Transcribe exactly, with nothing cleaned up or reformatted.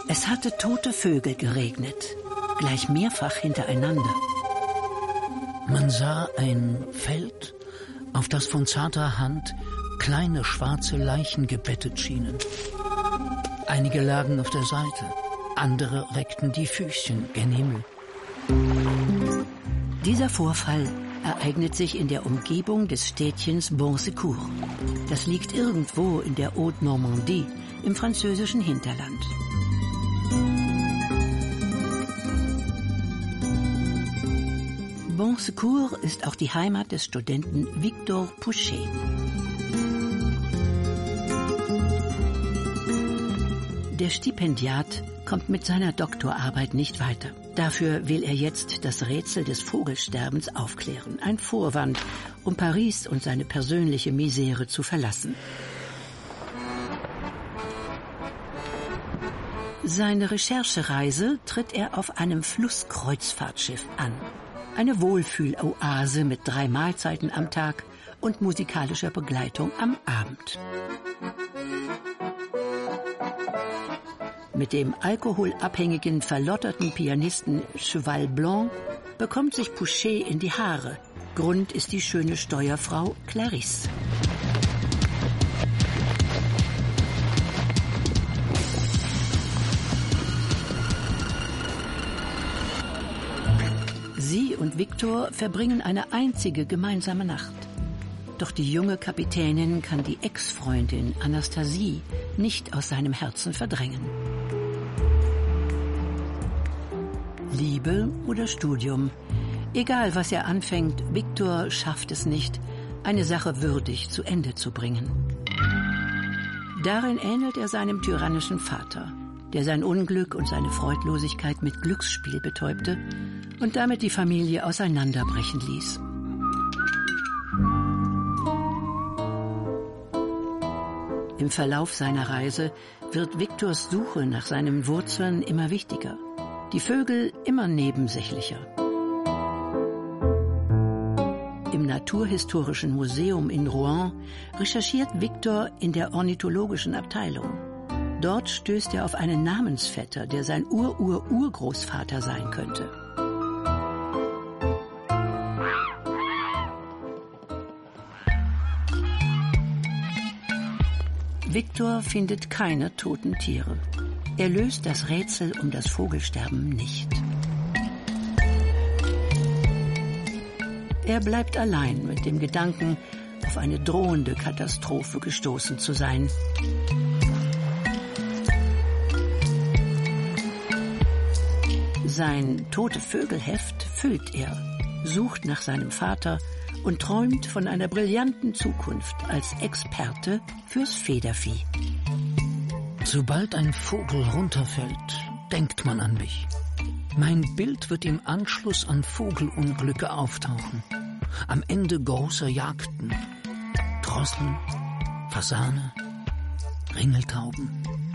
Es hatte tote Vögel geregnet, gleich mehrfach hintereinander. Man sah ein Feld, auf das von zarter Hand kleine schwarze Leichen gebettet schienen. Einige lagen auf der Seite, andere reckten die Füßchen gen Himmel. Dieser Vorfall ereignet sich in der Umgebung des Städtchens Bon-Secours. Das liegt irgendwo in der Haute-Normandie im französischen Hinterland. Bon-Secours ist auch die Heimat des Studenten Victor Pouchet. Der Stipendiat kommt mit seiner Doktorarbeit nicht weiter. Dafür will er jetzt das Rätsel des Vogelsterbens aufklären. Ein Vorwand, um Paris und seine persönliche Misere zu verlassen. Seine Recherchereise tritt er auf einem Flusskreuzfahrtschiff an. Eine Wohlfühloase mit drei Mahlzeiten am Tag und musikalischer Begleitung am Abend. Mit dem alkoholabhängigen, verlotterten Pianisten Cheval Blanc bekommt sich Pouchet in die Haare. Grund ist die schöne Steuerfrau Clarisse. Sie und Victor verbringen eine einzige gemeinsame Nacht. Doch die junge Kapitänin kann die Ex-Freundin Anastasie nicht aus seinem Herzen verdrängen. Liebe oder Studium, egal was er anfängt, Victor schafft es nicht, eine Sache würdig zu Ende zu bringen. Darin ähnelt er seinem tyrannischen Vater, der sein Unglück und seine Freudlosigkeit mit Glücksspiel betäubte und damit die Familie auseinanderbrechen ließ. Im Verlauf seiner Reise wird Victors Suche nach seinen Wurzeln immer wichtiger, die Vögel immer nebensächlicher. Im Naturhistorischen Museum in Rouen recherchiert Victor in der ornithologischen Abteilung. Dort stößt er auf einen Namensvetter, der sein Ur-Ur-Urgroßvater sein könnte. Victor findet keine toten Tiere. Er löst das Rätsel um das Vogelsterben nicht. Er bleibt allein mit dem Gedanken, auf eine drohende Katastrophe gestoßen zu sein. Sein Tote-Vögel-Heft füllt er, sucht nach seinem Vater und träumt von einer brillanten Zukunft als Experte fürs Federvieh. Sobald ein Vogel runterfällt, denkt man an mich. Mein Bild wird im Anschluss an Vogelunglücke auftauchen. Am Ende großer Jagden. Drosseln, Fasane, Ringeltauben.